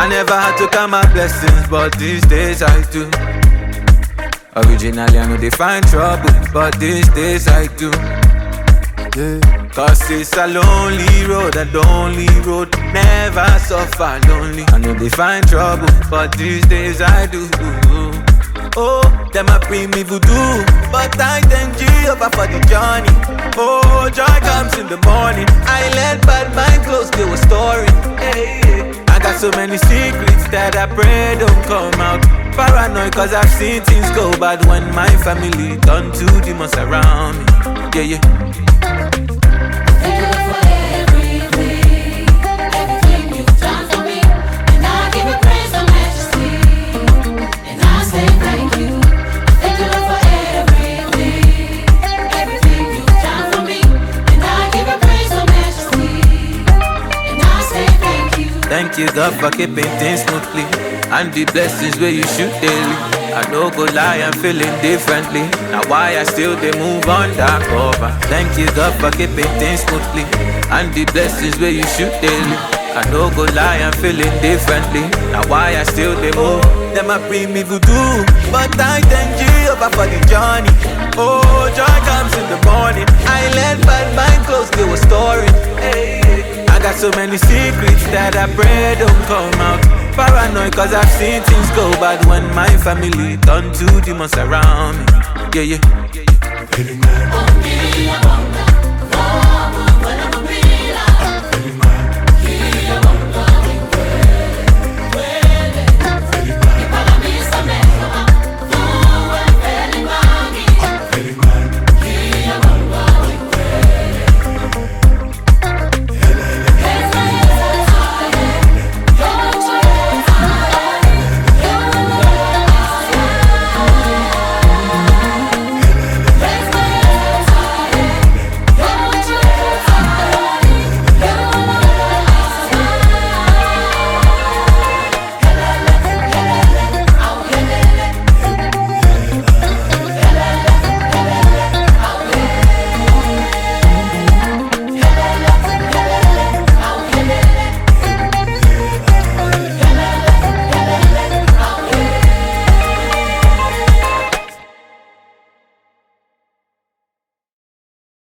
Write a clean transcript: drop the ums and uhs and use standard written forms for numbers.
never had to count my blessings, but these days I do. Originally I know they find trouble, but these days I do. Cause it's a lonely road, a lonely road, never suffer lonely. I know they find trouble, but these days I do. Oh, them a bring me voodoo, but I thank Jehovah for the journey. Oh, joy comes in the morning. I let bad mind close to a story. I got so many secrets that I pray don't come out. Paranoid cause I've seen things go bad when my family turn to demons around me. Yeah, yeah. Thank you for everything, everything you've done for me. And I give you praise and majesty, and I say thank you. Thank you for everything, everything you've done for me. And I give you praise and majesty, and I say thank you. Thank you God for keeping things smoothly, and the blessings where you shoot daily. I no go lie, I'm feeling differently. Now why I still they move on that cover. Thank you God for keeping things smoothly, and the blessings where you shoot daily. I no go lie, I'm feeling differently. Now why I still they move. Them a bring me voodoo, but I thank Jehovah for the journey. Oh, joy comes in the morning. I let bad mind close to a story. I got so many secrets that I pray don't come out. Paranoid cause I've seen things go bad when my family turn to demons around me. Yeah, yeah.